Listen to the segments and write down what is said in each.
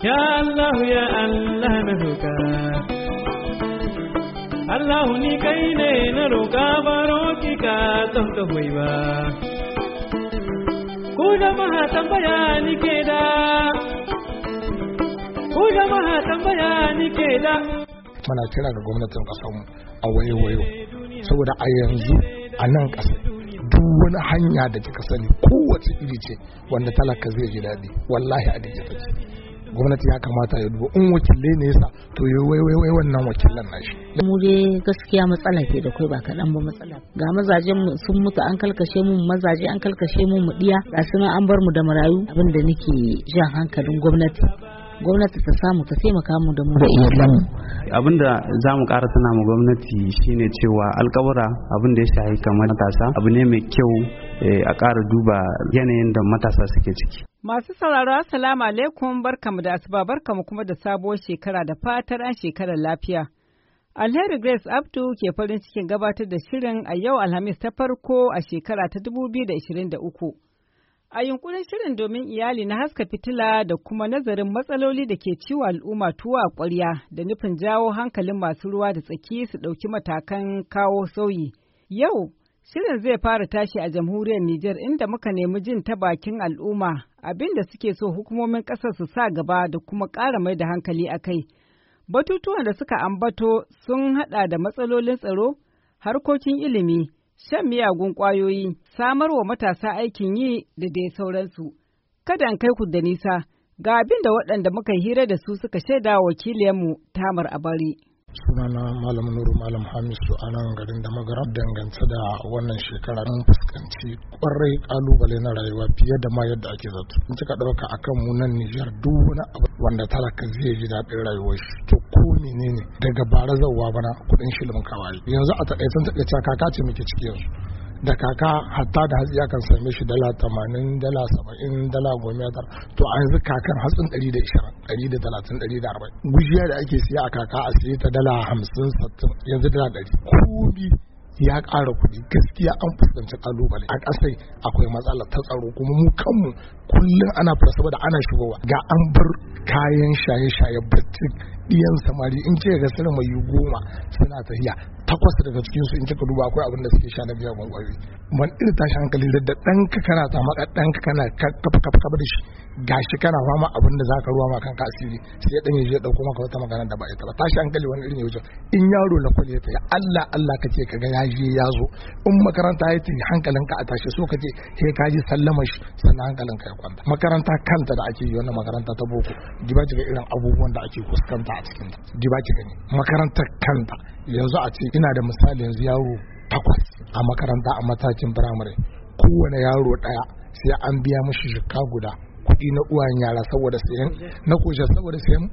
Ya Allah ya Allah na roƙa, Allah ni kai ne na roƙa baro ki ka don ka hoyi ba. Ku jama'a tambaya ni ke da, ku jama'a tambaya ni ke da. Muna kira ga gwamnatin ƙasarmu a wayo saboda a yanzu a nan ƙasa duk wani hanya da kika sani kowace iri ce wanda talaka zai ji daɗi wallahi a dake take. Gwamnati ya kamata ya duba in wakilai ne yasa to yi wai wannan wakilan nashi. Mu dai gaskiya matsala ke da kai ba kaɗan ba matsala. Ga mazajen mu sun mutu an kalkashe mu mazaje an kalkashe mu diya ga sunan an bar mu da marayu abinda nake jan hankalin gwamnati ta samu ta taimaka mu da mu da iyalanmu. Abinda za mu ƙara tana mu gwamnati shine cewa alƙawura abin da ya shahi kamar matasa abu ne mai kyau a ƙara duba yanayin da matasa suke ciki. Masu sauraro assalamu alaikum barkamu da asuba barkamu kuma da sabuwar shekara da fatar an shekarar lafiya. Alheri Grace Abdu ke farin cikin gabatar da shirin a yau Alhamis ta farko a shekara ta 2023. A yunkurin shirin domin iyali na haska fitila da kuma nazarin matsaloli da ke ciwo al'umma tuwa a ƙwarya da nufin jawo hankalin masu ruwa da tsaki su ɗauki matakan kawo sauyi. Yau, shirin zai fara tashi a jamhuriyar Nijar inda muka nemi jin ta bakin al'umma abin da suke so hukumomin ƙasar su sa gaba da kuma ƙara mai da hankali a kai. Batutuwan da suka ambato sun haɗa da matsalolin tsaro, harkokin ilimi, shan miyagun ƙwayoyi, samar wa matasa aikin yi da dai sauransu. Kada an kai ku da nisa, ga abin da waɗanda muka hira da su suka shaida wa wakiliyarmu Tamar Abari. Sunana Malam Nuru Malam Hamisu a nan garin da magaram dangance da wannan shekara mun fuskanci kwarai kalubale na rayuwa fiye da ma yadda ake zato. In kika ɗauka akan mu nan Nijar duk wani abu wanda talaka zai ji daɗin rayuwar shi to ko menene daga bara zauwa bana kuɗin shilin kawai. Yanzu a taƙaicen kaka ce muke ciki yanzu. Da kaka hatta da hatsi akan same shi $80, $70, $10, to a yanzu kakan hatsin 120, 130, 140. Gujiya da ake siya a kaka a siye ta $50, 60, yanzu $100. Komi ya ƙara kuɗi gaskiya an fuskanci kalubale a ƙasai akwai matsala ta tsaro kuma mu kanmu kullum ana fara saboda ana shigowa ga an bar kayan shaye-shaye batik ɗiyan samari in ce ga sirri mai 10 suna tafiya 8 daga cikin su in kika duba akwai abin da suke sha na biya gwangwari man irin tashi hankali da ɗanka kana ta maka ɗanka kana kafa da shi gashi kana fama abin da zaka ruwa ma kanka asiri sai dan yaje dauko maka wata magana da ba ita ba tashi hankali wani irin yaje in yaro na kwale ta ya Allah kace kaga ya je ya zo in makaranta ya tafi hankalinka a tashi so kace sai ka ji sallama shi sannan hankalinka ya kwanta makaranta kanta da ake yi wannan makaranta ta boko diba ga irin abubuwan da ake fuskanta a cikin ta diba ki gani makarantar kanta yanzu a ce ina da misali yanzu yaro 8 a makaranta a matakin firamare kowane yaro daya sai an biya mishi shikka guda kuɗi na uwayen yara saboda sayan na kushe saboda sayan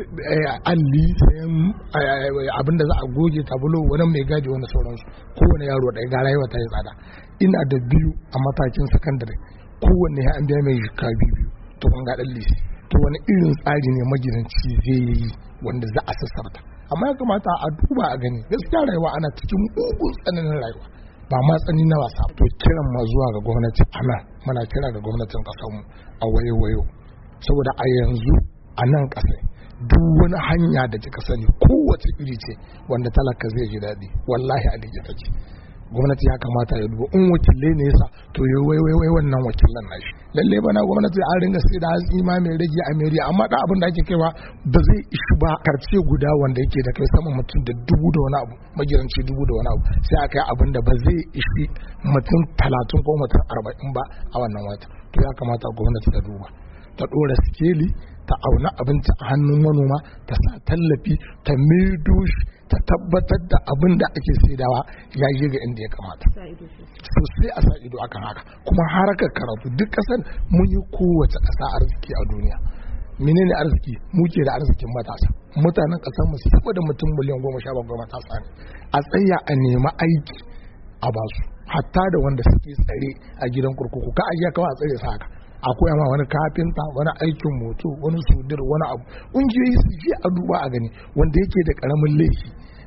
alli sayan abinda za a goge tabulo wani mai gadi wani sauransu kowane yaro ɗaya ga rayuwa ta yi tsada ina da 2 a matakin sakandare kowanne ya an biya mai jika 2 to kun ga ɗan lisi to wani irin tsari ne magidanci zai yi wanda za a sassarta amma ya kamata a duba a gani gaskiya rayuwa ana cikin mugun tsananin rayuwa ba ma tsani na wasa to kiran ma zuwa ga gwamnati ana muna kira ga gwamnatin kasarmu a wayo saboda a yanzu a nan kasai duk wani hanya da kika sani kowace iri ce wanda talaka zai ji daɗi wallahi a dige take gwamnati ya kamata ya duba in wakilai ne yasa to yi wai wannan wakilan nashi lalle bana gwamnati an ringa sai da hatsi ma mai rage a meriya amma da abin da ake kaiwa ba zai ishi ba karce guda wanda yake da kai saman mutum da 1000 da wani abu magiranci 1000 da wani abu sai aka yi abin da ba zai ishi mutum 30 ko mutum 40 ba a wannan wata to ya kamata gwamnati ta duba ta dora sikeli ta auna abinci a hannun manoma ta sa tallafi ta maido shi ta tabbatar da abin da ake saidawa ya yi ga inda ya kamata sosai a sa ido akan haka kuma harakar karatu duk kasar mun yi kowace ƙasa arziki a duniya menene arziki muke da arzikin matasa mutanen ƙasar mu saboda mutum miliyan 17 matasa ne a tsaya a nemi aiki a basu hatta da wanda suke tsare a gidan kurkuku ka ajiya kawai a tsare sa haka akwai ma wani kafinta wani aikin moto wani sudir wani abu ƙungiyoyi su je a duba a gani wanda yake da ƙaramin laifi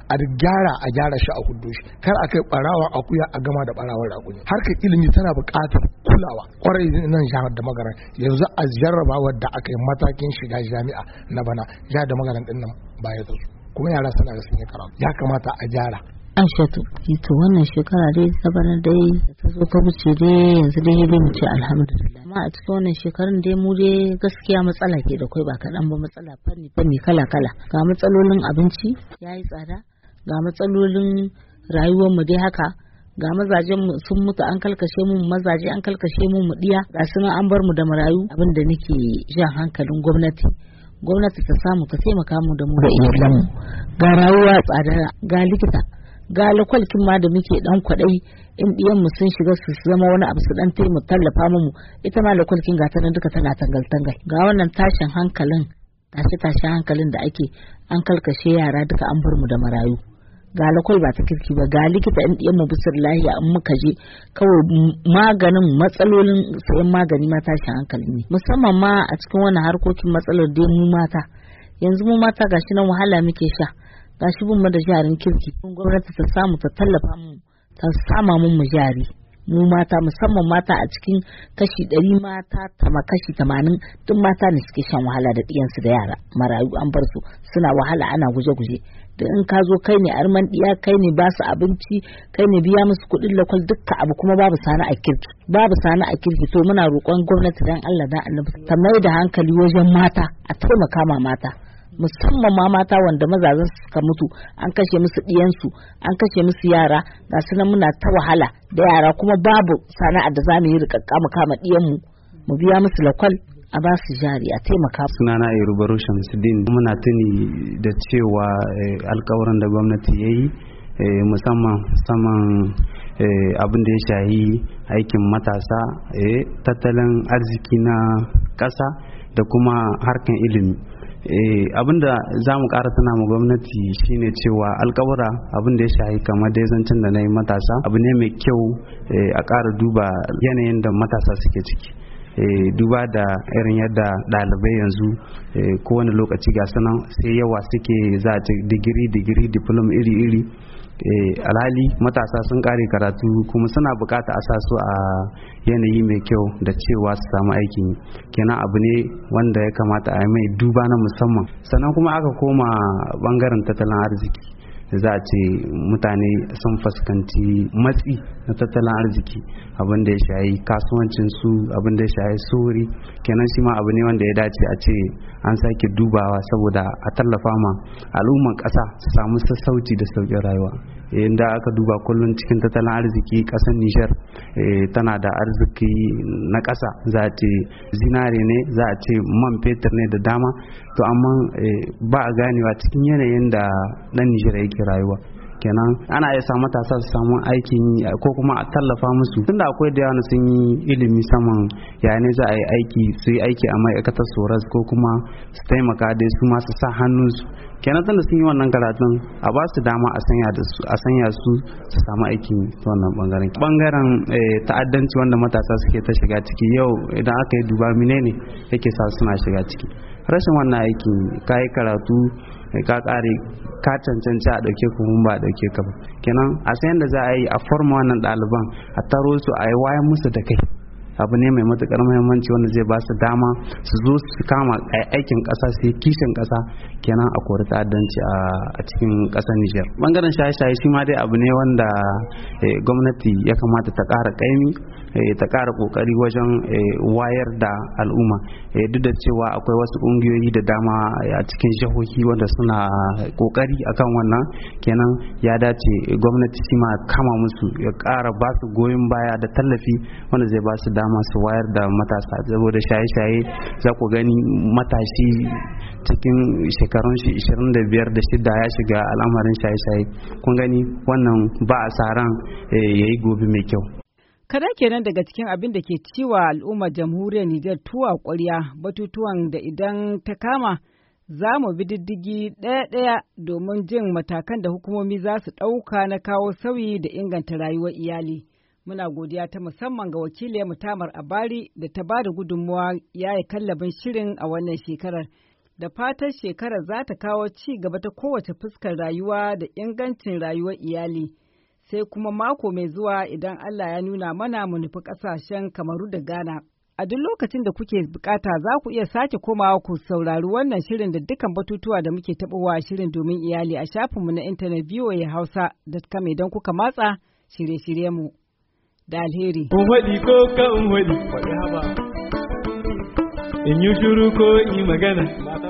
a gyara shi a hudu shi, kar a kai barawa akuya a gama da barawar raƙumi. Harkar ilimi tana buƙatar kulawa kwarai nan jihar da magaran. Yanzu a jarrabawar da aka yi matakin shiga jami'a na bana, jihar da magaran din nan baya da su, kuma yara suna da sun yi karatu, ya kamata a gyara. Aishatu, to wannan shekara dai ta bana dai ta zo ta wuce dai yanzu dai mu ce alhamdulillah. Amma a cikin wannan shekarun dai mu dai gaskiya matsala ke da kai ba kaɗan ba, matsala fanni kala. Ga matsalolin abinci yayi tsada, ga matsalolin rayuwar mu dai haka, ga mazajen mu sun mutu an kalkashe mu mu diya, ga sunan an bar mu da marayu. Abin da nake jan hankalin gwamnati ta samu ta taimaka mu da mu da iyalanmu. Ga rayuwa tsada, ga likita, ga lakwalkin ma da muke dan kwadai in diyan mu sun shiga su zama wani abu su dan taimu tallafa mu, ita ma lakwalkin ga ta nan duka tana tangal ga wannan tashin hankalin da ake an kalkashe yara duka an bar mu da marayu. Ga lakwal ba ta kirki ba, ga likita in diyan mu bisir lahiya in muka je kawai maganin matsalolin sayan magani ma tashin hankali ne, musamman ma a cikin wannan harkokin matsalar dai mu mata. Yanzu mu mata gashi nan wahala muke sha, gashi bin mu da jarin kirki. Gwamnati ta samu ta tallafa mu, ta sama mu jari, mu mata, musamman mata a cikin kashi 100 mata kashi 80 duk mata ne suke shan wahala da diyansu da yara marayu an bar su suna wahala, ana guje da in ka zo kai ne arman diya, kai ne ba su abinci, kai ne biya musu kuɗin lakwal, dukkan abu kuma babu sana'a kirki. To muna roƙon gwamnati dan Allah dan Annabi ta mai da hankali wajen mata, a taimaka ma mata, musamman ma mata wanda mazajen suka mutu an kashe musu diyansu, an kashe musu yara, ga su nan muna ta wahala da yara kuma babu sana'a da zamu yi rikakka mu kama diyanmu mu biya musu lakwal, a ba su jari, a taimaka. Sunana Yoruba Shamsuddin. Muna tuni da cewa alkawarin da gwamnati ya yi musamman abin da ya shahi aikin matasa, tattalin arziki na ƙasa da kuma harkan ilimi. Abinda za mu ƙara tana mu gwamnati shine cewa alkawura abin da ya shahi kamar dai zancen da na yi matasa abu ne mai kyau a ƙara duba yanayin da matasa suke ciki. Duba da irin yadda ɗalibai yanzu kowane lokaci ga sanan sai yawa suke za a digiri diploma iri alhali matasa sun kare karatu kuma suna bukata a sasu a yanayi mai kyau da cewa su samu aikin yi. Kenan abu ne wanda ya kamata a mai duba na musamman. Sannan kuma aka koma bangaren tattalin arziki, za a ce mutane sun fuskanci matsi na tattalin arziki, abin da ya shayi kasuwancin su, abin da ya shayi suri. Kenan shi ma abu ne wanda ya dace a ce an sake dubawa saboda a tallafa ma al'umman ƙasa su samu sassauci da sauƙin rayuwa. Inda aka duba kullum cikin tattalin arziki ƙasar Nijar tana da arziki na ƙasa, za a ce zinare ne, za a ce man fetur ne da dama, to amma ba a ganewa cikin yanayin da ɗan Nijar yake rayuwa. Kenan ana iya sa matasa su samu aikin yi ko kuma a tallafa musu, tunda akwai da yawa sun yi ilimi saman ya ne za a yi aiki, su yi aiki a ma'aikatar soras ko kuma su taimaka dai su masu sa hannunsu. Kenan tunda sun yi wannan karatun a ba su dama a sanya su samu aikin ta wannan bangaren ta'addanci wanda matasa suke ta shiga ciki. Yau idan aka yi duba menene yake sa suna shiga ciki, rashin wannan aikin. Ka yi karatu ka kare, ka cancanci a dauke ku mun ba a dauke ka ba. Kenan a san yadda za a yi a forma wannan ɗaliban, a taro su, a yi wayan musu da kai. Abu ne mai matukar muhimmanci wanda zai ba su dama su zo su kama aikin ƙasa, su yi kishin ƙasa. Kenan a kori ta'addanci a cikin ƙasar Nijar. Bangaren shaye-shaye shi ma dai abu ne wanda gwamnati ya kamata ta ƙara ƙaimi, ta ƙara ƙoƙari wajen wayar da al'umma. Duk da cewa akwai wasu ƙungiyoyi da dama a cikin jihohi wanda suna ƙoƙari akan wannan. Kenan ya dace gwamnati shi ma kama musu, ya ƙara ba su goyon baya da tallafi wanda zai ba su dama su wayar da matasa, saboda shaye-shaye za ku gani matashi cikin shekarun shi 25 da 6 ya shiga al'amarin shaye-shaye. Kun gani wannan ba a sa ran yayi gobe mai kyau. Kada kenan daga cikin abin da ke ciwa al'ummar jamhuriyar Nijar tuwa ƙwarya, batutuwan da idan ta kama za mu bi diddigi ɗaya-ɗaya domin jin matakan da hukumomi za su ɗauka na kawo sauyi da inganta rayuwar iyali. Muna godiya ta musamman ga wakiliyar Tamar Abari da ta ba da gudunmuwa yayi kallabin shirin a wannan shekarar. da fatan shekarar za ta kawo ci gaba ta kowace fuskar rayuwa da ingancin rayuwar iyali. Sai kuma mako mai zuwa idan Allah ya nuna mana mu nufi ƙasashen Kamaru da Ghana. A duk lokacin da kuke bukata za ku iya sake komawa ku saurari wannan shirin da dukkan batutuwa da muke taɓowa shirin domin iyali a shafinmu na intanet voahausa.com idan kuka matsa shirye-shiryenmu da alheri. Umwaɗi ko ka umwaɗi, faɗi haba. In yi shuru ko in yi magana.